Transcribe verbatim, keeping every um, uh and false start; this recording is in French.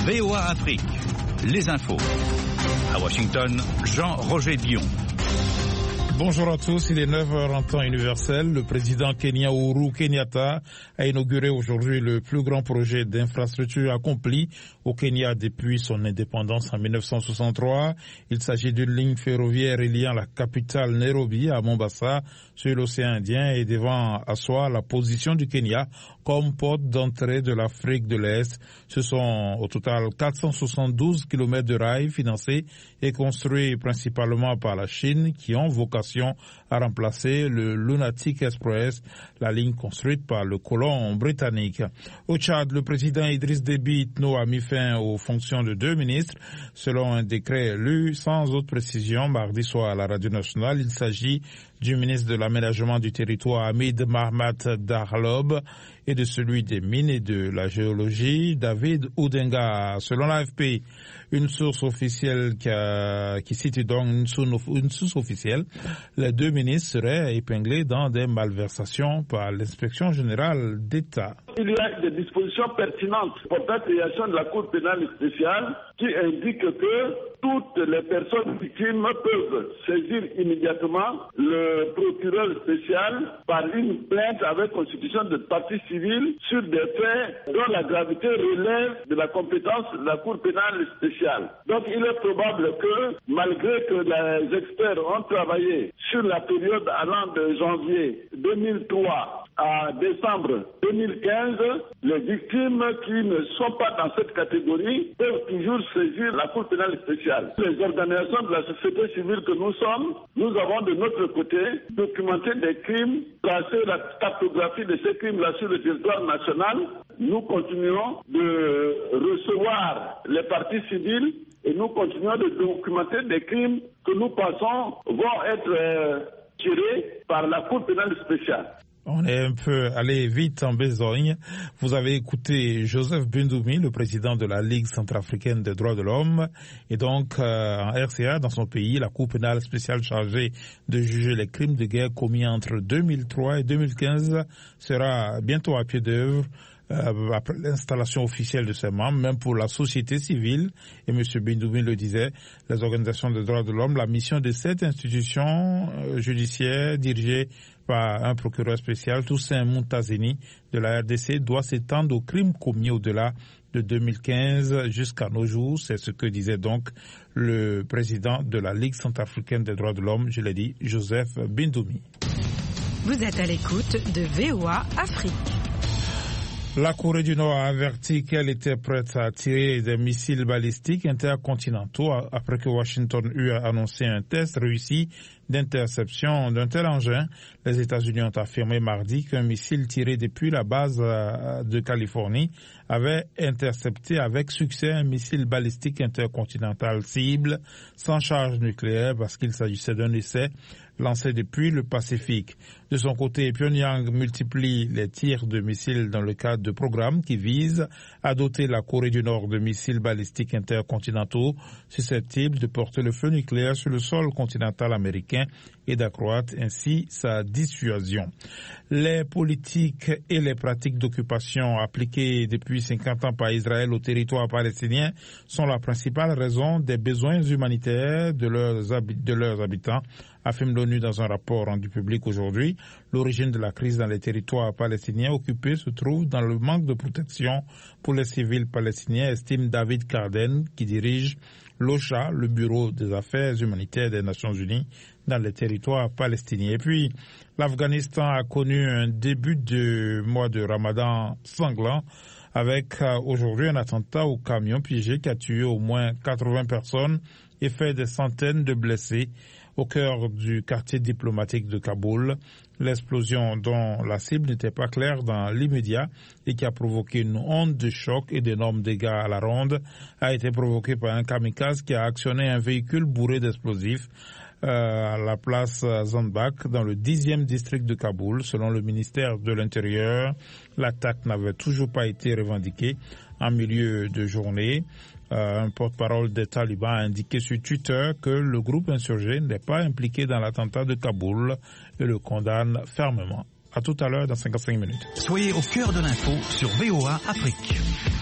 V O A Afrique, les infos. À Washington, Jean-Roger Dion. Bonjour à tous, il est neuf heures en temps universel. Le président Kenya Uhuru Kenyatta a inauguré aujourd'hui le plus grand projet d'infrastructure accompli au Kenya depuis son indépendance en mille neuf cent soixante-trois. Il s'agit d'une ligne ferroviaire reliant la capitale Nairobi à Mombasa sur l'océan Indien et devant asseoir la position du Kenya comme porte d'entrée de l'Afrique de l'Est. Ce sont au total quatre cent soixante-douze kilomètres de rails financés et construits principalement par la Chine qui ont vocation à remplacer le Lunatic Express, la ligne construite par le colon britannique. Au Tchad, le président Idriss Déby Itno a mis fin aux fonctions de deux ministres. Selon un décret lu sans autre précision mardi soir à la radio nationale, il s'agit du ministre de l'aménagement du territoire Hamid Mahmat Darlob et de celui des mines et de la géologie David Oudenga. Selon l'A F P, une source officielle qui, a, qui cite donc une, sous, une source officielle, les deux ministres seraient épinglés dans des malversations par l'inspection générale d'État. Il y a des dispositions pertinentes pour la création de la Cour pénale spéciale qui indiquent que toutes les personnes victimes peuvent saisir immédiatement le procureur spécial par une plainte avec constitution de partie civile sur des faits dont la gravité relève de la compétence de la Cour pénale spéciale. Donc il est probable que, malgré que les experts ont travaillé sur la période allant de janvier deux mille trois à décembre deux mille quinze, les victimes qui ne sont pas dans cette catégorie peuvent toujours saisir la Cour pénale spéciale. Les organisations de la société civile que nous sommes, nous avons de notre côté documenté des crimes, tracé la cartographie de ces crimes-là sur le territoire national. Nous continuons de recevoir les parties civiles et nous continuons de documenter des crimes que nous pensons vont être euh, tirés par la Cour pénale spéciale. On est un peu allé vite en besogne. Vous avez écouté Joseph Bindoumi, le président de la Ligue centrafricaine des droits de l'homme. Et donc, euh, en R C A, dans son pays, la Cour pénale spéciale chargée de juger les crimes de guerre commis entre deux mille trois et deux mille quinze sera bientôt à pied d'œuvre. Euh, après l'installation officielle de ses membres, même pour la société civile, et M. Bindoumi le disait, les organisations des droits de l'homme, la mission de cette institution euh, judiciaire dirigée par un procureur spécial, Toussaint Moutazeni de la R D C, doit s'étendre aux crimes commis au-delà de deux mille quinze jusqu'à nos jours. C'est ce que disait donc le président de la Ligue centrafricaine des droits de l'homme, je l'ai dit, Joseph Bindoumi. Vous êtes à l'écoute de V O A Afrique. La Corée du Nord a averti qu'elle était prête à tirer des missiles balistiques intercontinentaux après que Washington eut annoncé un test réussi d'interception d'un tel engin. Les États-Unis ont affirmé mardi qu'un missile tiré depuis la base de Californie avait intercepté avec succès un missile balistique intercontinental cible sans charge nucléaire parce qu'il s'agissait d'un essai lancé depuis le Pacifique. De son côté, Pyongyang multiplie les tirs de missiles dans le cadre de programmes qui visent à doter la Corée du Nord de missiles balistiques intercontinentaux susceptibles de porter le feu nucléaire sur le sol continental américain et d'accroître ainsi sa dissuasion. Les politiques et les pratiques d'occupation appliquées depuis cinquante ans par Israël au territoire palestinien sont la principale raison des besoins humanitaires de leurs, hab- de leurs habitants, affirme l'ONU dans un rapport rendu public aujourd'hui. L'origine de la crise dans les territoires palestiniens occupés se trouve dans le manque de protection pour les civils palestiniens, estime David Carden, qui dirige l'OCHA, le Bureau des affaires humanitaires des Nations Unies, dans les territoires palestiniens. Et puis, l'Afghanistan a connu un début de mois de Ramadan sanglant avec euh, aujourd'hui un attentat au camion piégé qui a tué au moins quatre-vingts personnes et fait des centaines de blessés au cœur du quartier diplomatique de Kaboul. L'explosion dont la cible n'était pas claire dans l'immédiat et qui a provoqué une onde de choc et d'énormes dégâts à la ronde a été provoquée par un kamikaze qui a actionné un véhicule bourré d'explosifs euh, à la place Zandbak dans le dixième district de Kaboul. Selon le ministère de l'Intérieur, l'attaque n'avait toujours pas été revendiquée en milieu de journée. Euh, un porte-parole des talibans a indiqué sur Twitter que le groupe insurgé n'est pas impliqué dans l'attentat de Kaboul et le condamne fermement. À tout à l'heure dans cinquante-cinq minutes. Soyez au cœur de l'info sur V O A Afrique.